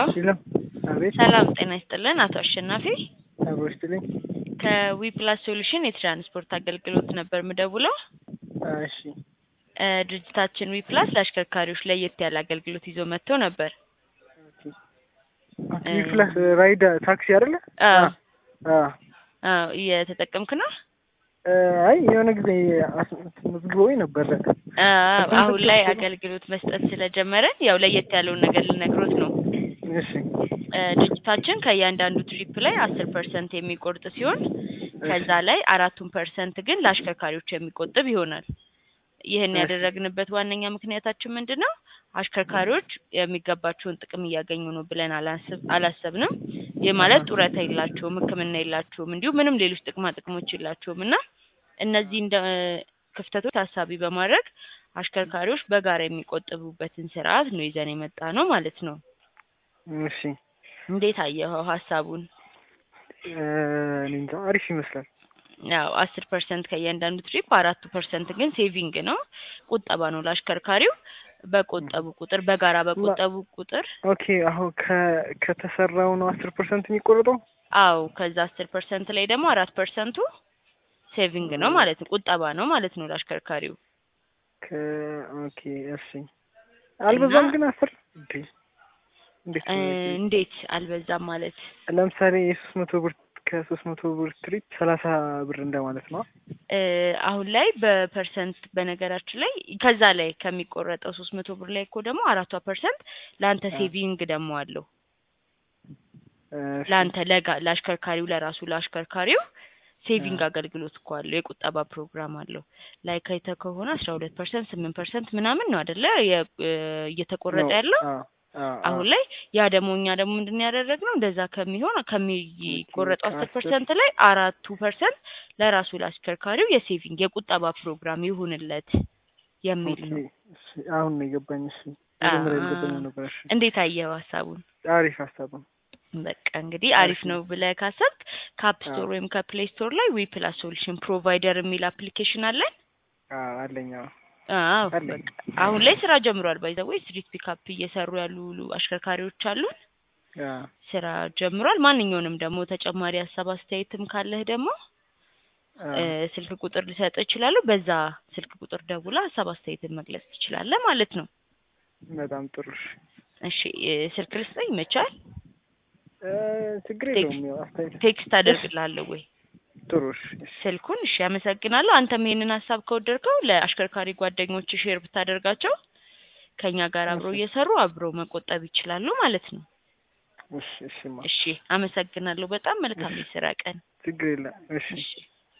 ይለም አቤት ሰላም ጤና ይስጥልን አቶ አሸናፊ አብሮስትልኝ ከዊፕላስ ሶሉሽን የትራንስፖርት አገልግሎት ነበር ምደውለው። እሺ ድርጅታችን ዊፕላስ ለአሽከርካሪዎች ለየት ያለ አገልግሎት ይዞ መጥቶ ነበር። ዊፕላስ ራይድ ታክሲ አይደለ? እየተጠቀምክ ነው? አይ የሆነ ጊዜ ምዝግቦኝ ነበር። አሁን ላይ አገልግሎት መስጠት ስለጀመረን ያው ለየት ያለውን ነገር ልነግሮት ነው። እሺ ድርጅታችን ከእያንዳንዱ ትሪፕ ላይ 10% የሚቆርጥ ሲሆን ከዛ ላይ 4% ግን ለአሽከርካሪዎች የሚቆጥብ ይሆናል። ይሄን ያደረግንበት ዋነኛ ምክንያታችን ምንድነው? አሽከርካሪዎች የሚገባቸውን ጥቅም እያገኙ ነው ብለን አላሰብንም። የማለት ጡረታ የላቸውም፣ ሕክምና የላቸውም፣ እንዲሁ ምንም ሌሎች ጥቅማ ጥቅሞች የላቸውምና እነዚህ እንደ ክፍተቶች ታሳቢ በማድረግ አሽከርካሪዎች በጋራ የሚቆጥቡበትን ስርዓት ነው ይዘን የመጣ ነው ማለት ነው። እሺ እንዴት አየኸው ሐሳቡን? እንዴ አሪፍ ይመስላል። ያው 10% ከእያንዳንዱ ትሪፕ 4% ግን ሴቪንግ ነው፣ ቁጠባ ነው ለአሽከርካሪው። በቆጠቡ ቁጥር በጋራ በቆጠቡ ቁጥር ኦኬ አሁን ከተሰራው ነው 10% የሚቆርጠው? አዎ ከዛ 10% ላይ ደግሞ 4%ቱ ሴቪንግ ነው ማለት ነው፣ ቁጠባ ነው ማለት ነው ለአሽከርካሪው። ኦኬ እሺ አልበዛም ግን 10 እንዴት አልበዛም ማለት? ለምሳሌ የ300 ብር ከ300 ብር ትሪፕ 30 ብር እንደማለት ነው። አሁን ላይ በፐርሰንት በነገራችን ላይ ከዛ ላይ ከሚቆረጠው 300 ብር ላይ እኮ ደግሞ 4% ላንተ ሴቪንግ ደግሞ አለው። ላንተ ለአሽከርካሪው ለራሱ ለአሽከርካሪው ሴቪንግ አገልግሎት እኮ አለው፣ የቁጠባ ፕሮግራም አለው። ላይ ካይተ ከሆነ 12% 8% ምናምን ነው አይደለ እየተቆረጠ ያለው አሁን ላይ። ያ ደግሞ እኛ ደግሞ ምንድነው ያደረግነው? እንደዛ ከሚቆረጠው 10% ላይ 4% ለራሱ ለአሽከርካሪው የሴቪንግ የቁጠባ ፕሮግራም ይሁንለት የሚል ነው። አሁን ነው የገባኝ። እሺ መጀመሪያ የገባኝ ነበር። እሺ እንዴት አየኸው ሐሳቡን? አሪፍ ሐሳብ ነው። በቃ እንግዲህ አሪፍ ነው ብለህ ካሰብክ ከአፕ ስቶር ወይም ከፕሌይ ስቶር ላይ ዊፕላስ ሶሉሽን ፕሮቫይደር የሚል አፕሊኬሽን አለን። አለኝ። በቃ አሁን ላይ ስራ ጀምሯል። ባይዘው ስትሪት ፒካፕ እየሰሩ ያሉ አሽከርካሪዎች አሉ። ስራ ጀምሯል። ማንኛውንም ደግሞ ተጨማሪ ሀሳብ አስተያየትም ካለህ ደግሞ ስልክ ቁጥር ልሰጥ እችላለሁ። በዛ ስልክ ቁጥር ደውላ ሀሳብ አስተያየትን መግለጽ ትችላለህ ማለት ነው። በጣም ጥሩ። እሺ ስልክ ልስጠኝ ይመቻል? ችግር የለውም። ያው አስተያየት ቴክስት አደርግልሃለሁ ወይ? ጥሩ ስልኩን። እሺ አመሰግናለሁ። አንተም ይሄንን ሀሳብ ከወደድከው ለአሽከርካሪ ጓደኞች ሼር ብታደርጋቸው ከኛ ጋር አብረው እየሰሩ አብረው መቆጠብ ይችላሉ ማለት ነው። እሺ አመሰግናለሁ በጣም። መልካም የስራ ቀን። ችግር የለም። እሺ